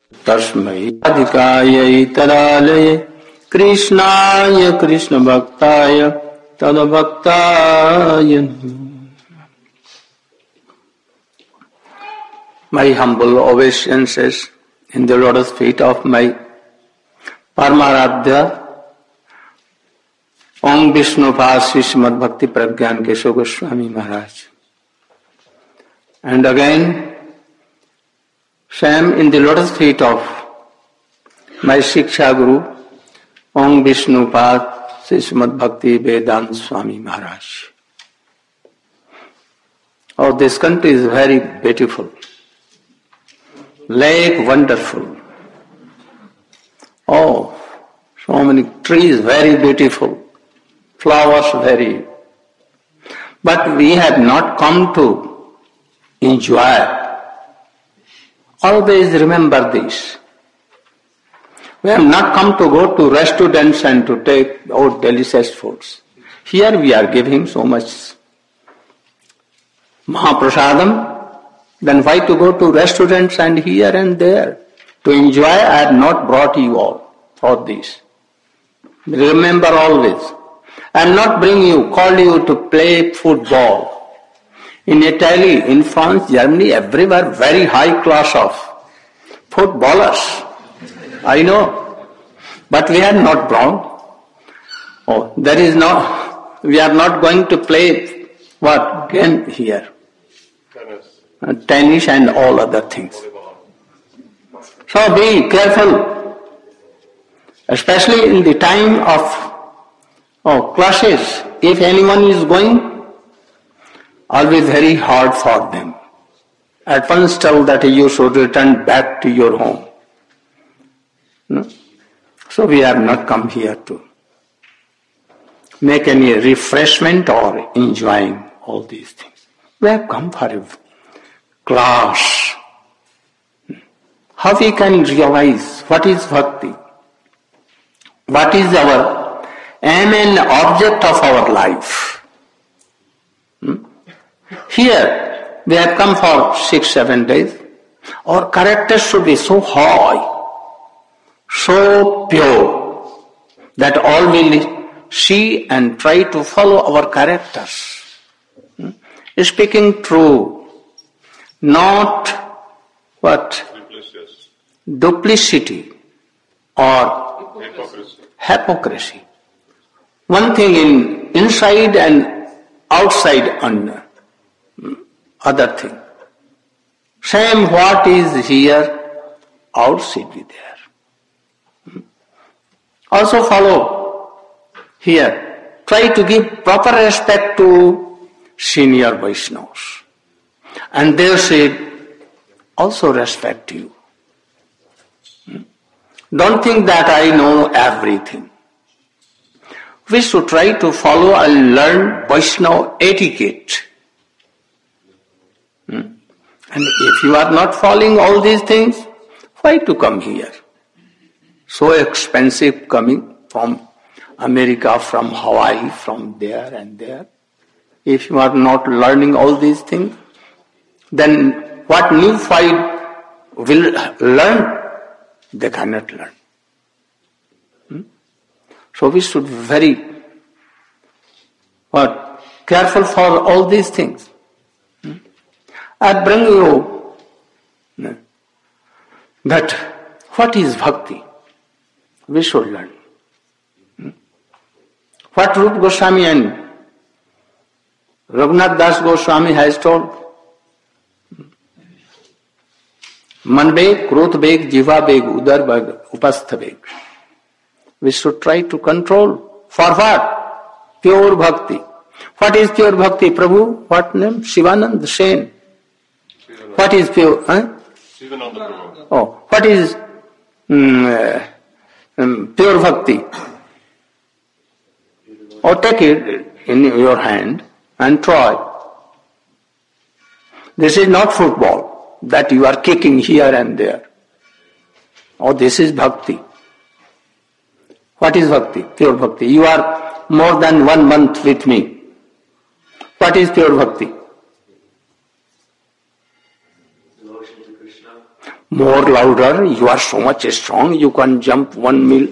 तस्मै अधिकायै तदालये कृष्णाय कृष्ण भक्ताय तद्भक्ताय नमः। My humble obeisances in the lotus feet of my Paramaradhya Om Vishnupad Srimad Bhakti Pragyan Keshav Goswami Maharaj. And again, same in the lotus feet of my Shiksha Guru, Om Vishnupad Srimad Bhakti Vedanta Swami Maharaj. Oh, this country is very beautiful, lake wonderful. Oh, so many trees very beautiful, flowers very. But we have not come to enjoy. Always remember this. We have not come to go to restaurants and to take out delicious foods. Here we are giving so much Mahaprasadam. Then why to go to restaurants and here and there? To enjoy, I have not brought you all for this. Remember always. I am not bringing you, called you to play football. In Italy, in France, Germany, everywhere very high class of footballers. I know. But we are not brought. Oh, there is no, we are not going to play what game here? Tennis and all other things. So be careful, especially in the time of classes. If anyone is going, always very hard for them. At once tell that you should return back to your home. No? So we have not come here to make any refreshment or enjoying all these things. We have come for a class. How we can realize what is bhakti? What is our aim and object of our life? Here we have come for 6-7 days. Our character should be so high, so pure, that all will see and try to follow our characters. Speaking true, not what? Duplicity or hypocrisy. One thing in inside and outside on other thing. Same what is here, outside be there. Also follow here. Try to give proper respect to senior Vaishnavas. And they should also respect you. Don't think that I know everything. We should try to follow and learn Vaishnava etiquette. And if you are not following all these things, why to come here? So expensive coming from America, from Hawaii, from there and there. If you are not learning all these things, then what new fight will learn? They cannot learn. So we should be very careful for all these things. I bring you that what is bhakti? We should learn. What Rupa Goswami and Raghunath Das Goswami has told. Man beg, krodh beg, jiva beg, udar beg, upastha beg. We should try to control. For what? Pure bhakti. What is pure bhakti? Prabhu, what name? Shivanand Sen. What is pure? Shivananda Prabhu. Oh, what is pure bhakti? Or take it in your hand and try. This is not football that you are kicking here and there. Oh, this is bhakti. What is bhakti? Pure bhakti. You are more than 1 month with me. What is pure bhakti? devotion to Krishna. More louder, you are so much strong, you can jump 1 mile.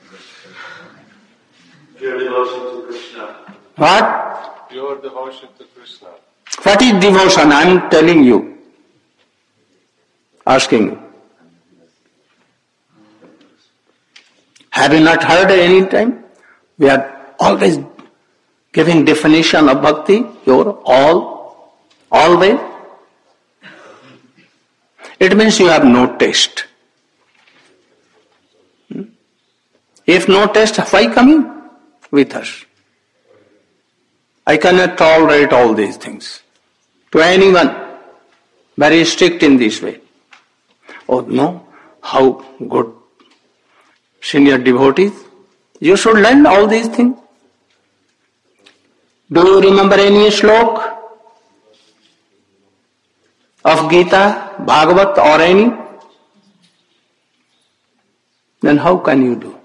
Pure devotion to Krishna. What? Pure devotion to Krishna. What is devotion? I am telling you. Asking you. Have you not heard any time? We are always giving definition of bhakti. You're always. It means you have no taste. If no taste, why coming with us? I cannot tolerate all these things to anyone. Very strict in this way. Oh no, how good senior devotees. You should learn all these things. Do you remember any slok of Gita, Bhagavat or any? Then how can you do?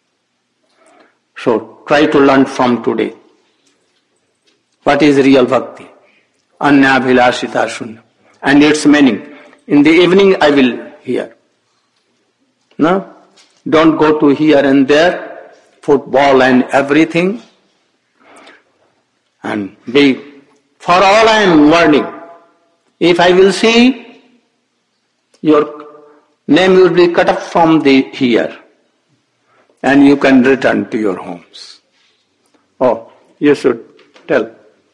So try to learn from today. What is real bhakti? Anyabhilashita shunya. And its meaning. In the evening I will hear. No? Don't go to here and there, football and everything. And for all I am warning. If I will see, your name will be cut off from the here. And you can return to your homes. Oh, you should tell.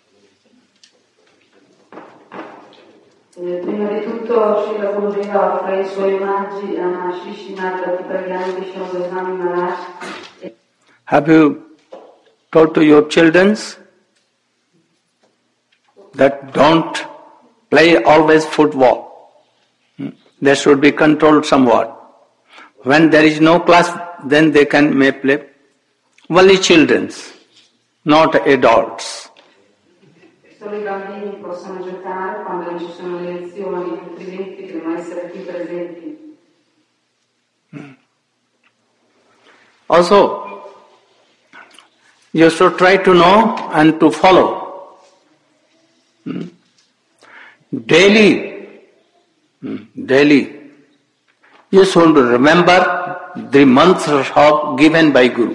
Prima di tutto Srila Gurudev offre I suoi omaggi a Maharishi Srimad Bhaktivedanta Krishna Goswami Maharaj. Have you told to your children that don't play always football? They should be controlled somewhat. When there is no class, then they may play. Only children, not adults. Solo I bambini possono giocare quando non ci sono le lezioni, altrimenti devono essere qui presenti. Also, you should try to know and to follow. Daily, you should remember the mantras given by Guru.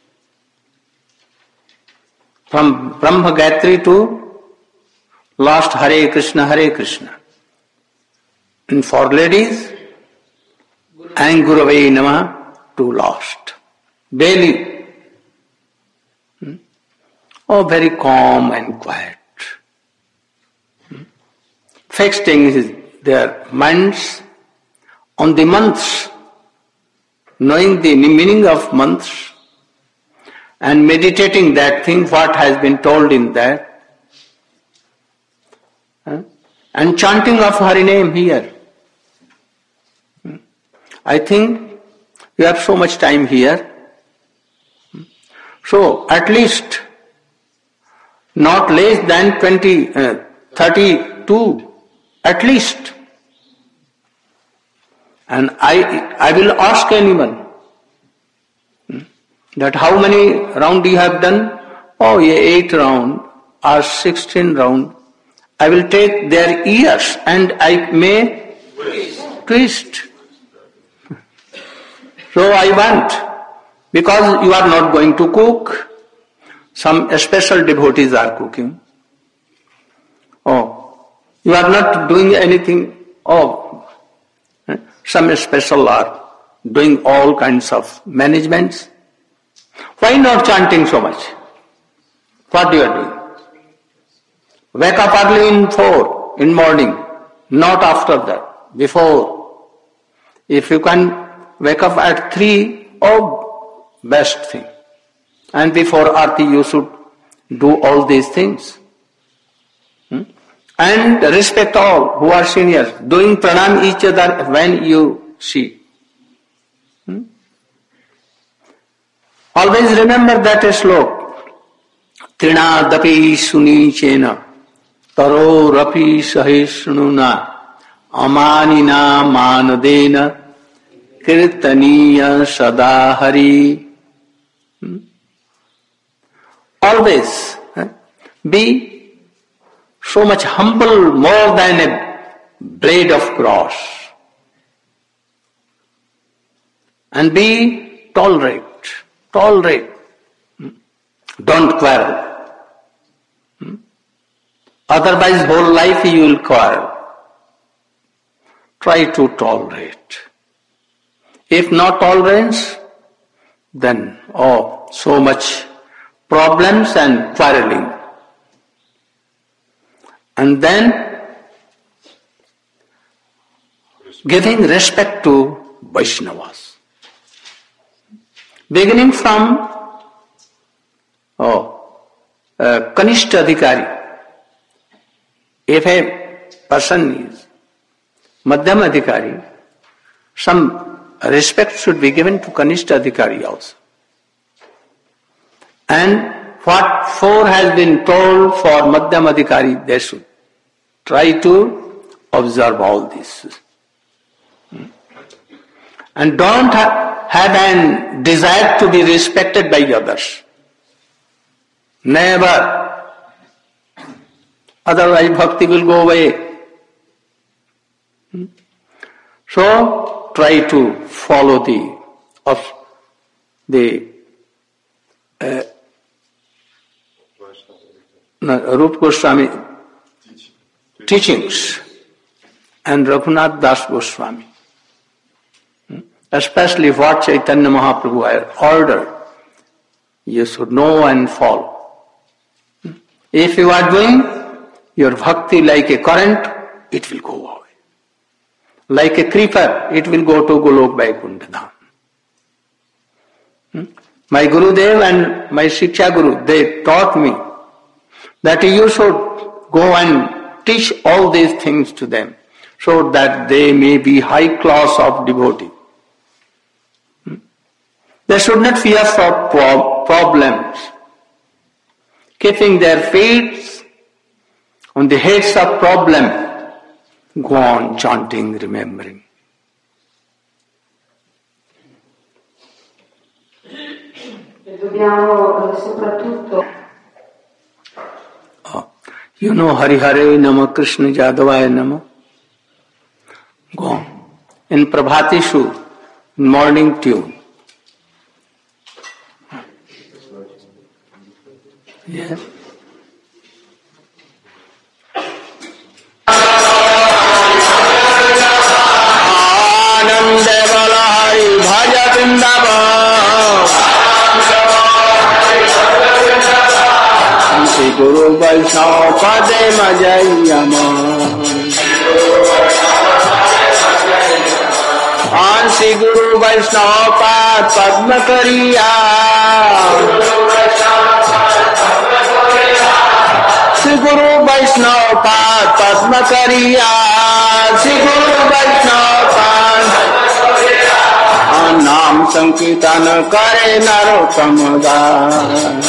From Brahma Gayatri to last Hare Krishna, Hare Krishna. And for ladies, and Gurave Namah to last. Daily. Oh, very calm and quiet. Fixing their minds on the months, knowing the meaning of months, and meditating that thing what has been told in that. And chanting of Hari name here. I think you have so much time here. So at least not less than 32 at least. And I will ask anyone that how many round you have done? Oh, 8 round or 16 round. I will take their ears and I may twist. So I want, because you are not going to cook, some special devotees are cooking. Oh, you are not doing anything. Oh, some special are doing all kinds of managements. Why not chanting so much? What you are doing? Wake up early in 4 in morning, not after that, before. If you can wake up at 3, oh, best thing. And before Aarti you should do all these things. And respect all who are seniors, doing pranam each other when you see. Always remember that slok. Trinadapi sunichena taro rapi sahishnuna amanina manadena kirtaniya sadahari. Always be so much humble, more than a blade of cross. And be tolerate. Don't quarrel. Otherwise whole life you will quarrel. Try to tolerate. If not tolerance, then so much problems and quarreling. And then giving respect to Vaishnavas. Beginning from Kanishta Adhikari. If a person is Madhyam Adhikari, some respect should be given to Kanishta Adhikari also. And what for has been told for Madhyam Adhikari, they should try to observe all this. And don't have an desire to be respected by others. Never. Otherwise bhakti will go away. So try to follow the Rupa Goswami teachings and Raghunath Das Goswami. Especially what Chaitanya Mahaprabhu had ordered, you should know and follow. If you are doing your bhakti like a current, it will go away. Like a creeper, it will go to Golok Vaikuntha Dham. My Gurudev and my Shiksha Guru, they taught me that you should go and teach all these things to them so that they may be high class of devotee. They should not fear for problems. Keeping their feet on the heads of problem, go on chanting, remembering. Dobbiamo soprattutto. You know Hari Hare Nama Krishna Jadavaya Nama. Go on. In Prabhatishu, morning tune. Yes. Anand Bala Hari Bhaja Vrindavan. Shri Guru Vaishnava Pade Majayama. Shri Guru Vaishnava Pad Padma Kariya. Shri Guru Vaishnava Pad Padma Kariya. Shri Guru Vaishnava Pad Naam Sankirtan Kare Narottama Das.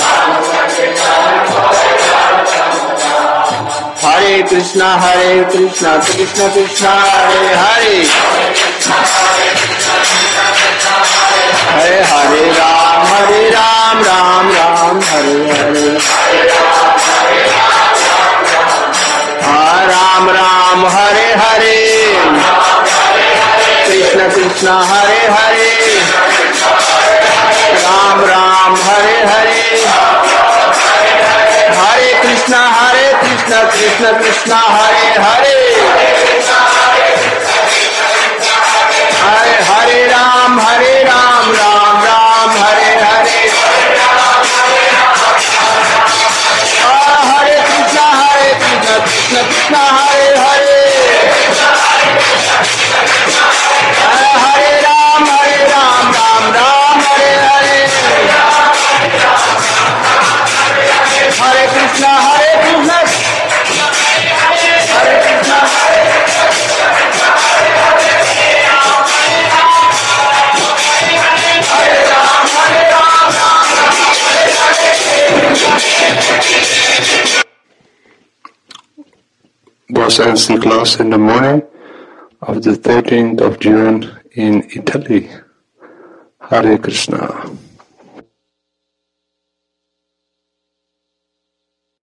Hare Krishna Krishna Krishna Hare Hare. Hare Hare Ram Ram Ram Hare Hare. Ram Ram Hare Hare. Krishna Krishna Hare Hare. Ram Ram Hare Hare. Hare Krishna Krishna Krishna Hare Hare. Hare Hare Ram Ram Ram Hare Hare. Hare Krishna Krishna Krishna Hare Hare. Hare Ram Ram Ram Hare Hare. Hare Krishna Hare Krishna. Was dancing class in the morning of the 13th of June in Italy. Hare Krishna.